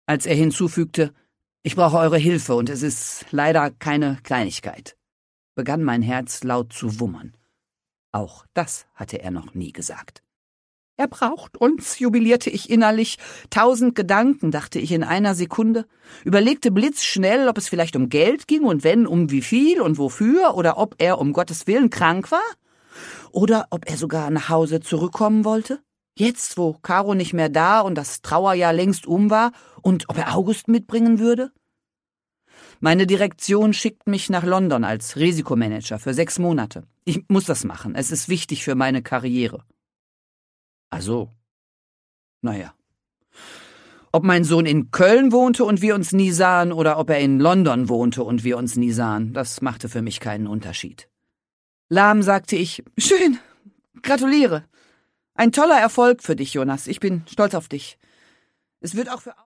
als er hinzufügte: »Ich brauche eure Hilfe, und es ist leider keine Kleinigkeit«, begann mein Herz laut zu wummern. Auch das hatte er noch nie gesagt. »Er braucht uns«, jubilierte ich innerlich. 1000 Gedanken, dachte ich in einer Sekunde, überlegte blitzschnell, ob es vielleicht um Geld ging und wenn, um wie viel und wofür, oder ob er um Gottes Willen krank war, oder ob er sogar nach Hause zurückkommen wollte, jetzt, wo Caro nicht mehr da und das Trauerjahr längst war, und ob er August mitbringen würde. Meine Direktion schickt mich nach London als Risikomanager für 6 Monate. Ich muss das machen, es ist wichtig für meine Karriere. Ach so. Naja. Ob mein Sohn in Köln wohnte und wir uns nie sahen, oder ob er in London wohnte und wir uns nie sahen, das machte für mich keinen Unterschied. Lahm sagte ich: »Schön, gratuliere. Ein toller Erfolg für dich, Jonas. Ich bin stolz auf dich. Es wird auch für